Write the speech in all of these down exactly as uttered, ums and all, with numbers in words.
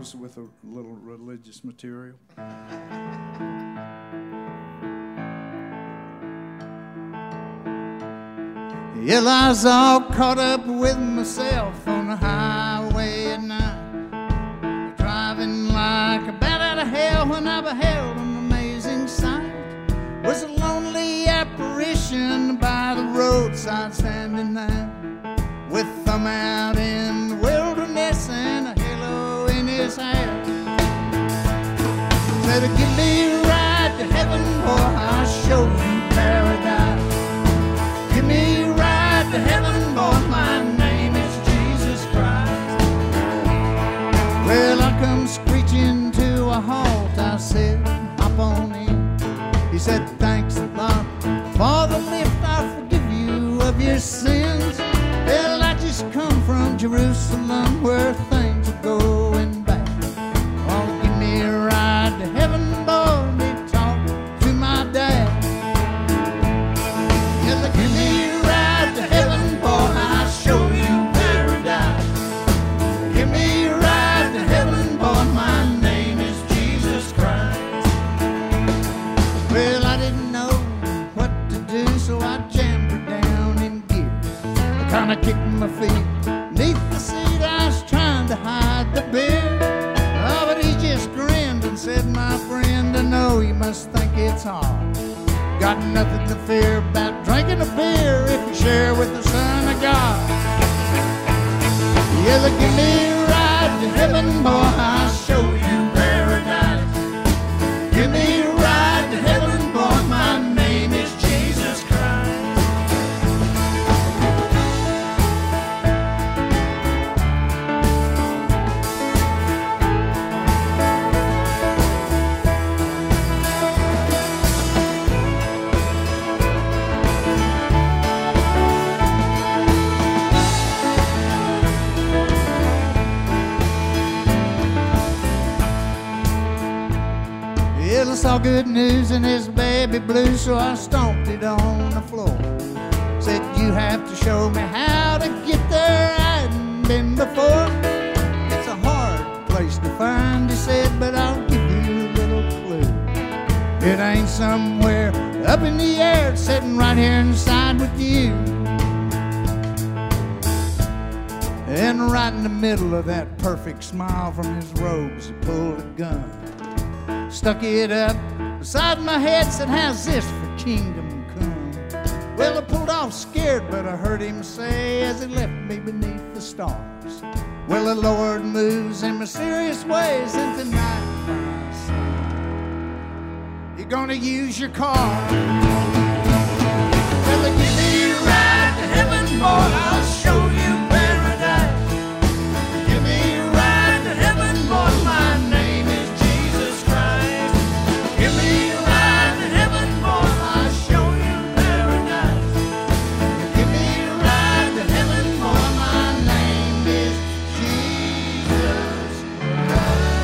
close with a little religious material. Well, I was all caught up with myself on the highway at night, driving like a bat out of hell when I beheld an amazing sight. Was a lonely apparition by the roadside standing there, with thumb out in the wilderness and a halo in his hair. Said, give me a ride to heaven, boy, I'll show you paradise. Give me a ride to heaven, boy, my name is Jesus Christ. Well, I come screeching to a halt, I said, hop on in. He said, thanks a lot for the lift, I'll forgive you of your sins. Well, I just come from Jerusalem where things are going back. Oh, give me a ride to heaven, boy, they talk to my dad. Yeah, give me a ride to heaven, boy, I'll show you paradise. Give me a ride to heaven, boy, my name is Jesus Christ. Well, I didn't know what to do, so I jammed her down in gear. I kinda kicked my feet neath the seat, I was trying to hide the beer. Oh, but he just grinned and said, my friend, I know you must think it's hard. Got nothing to fear about drinking a beer if you share with the Son of God. Yeah, look, give me a ride to heaven, boy, I'll show you paradise. Give me a ride to heaven, boy, my name is Jesus Christ. Well, I saw good news in his baby blue, so I stomped it on the floor. Said, you have to show me how to get there, I hadn't been before. It's a hard place to find, he said, but I'll give you a little clue. It ain't somewhere up in the air, it's sitting right here inside with you. And right in the middle of that perfect smile from his robes, he pulled a gun, stuck it up beside my head, said, how's this for kingdom come? Well, I pulled off scared, but I heard him say as he left me beneath the stars, well, the Lord moves in mysterious ways, and tonight, my son, you're gonna use your car. Well, give me a ride to heaven, boy, I'll show you paradise. Give me a ride to heaven, boy, my name is Jesus Christ. Give me a ride to heaven, boy, I'll show you paradise. Give me a ride to heaven, boy, my name is Jesus Christ.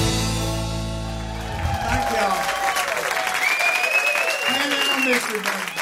Thank y'all. Man, I miss you, man.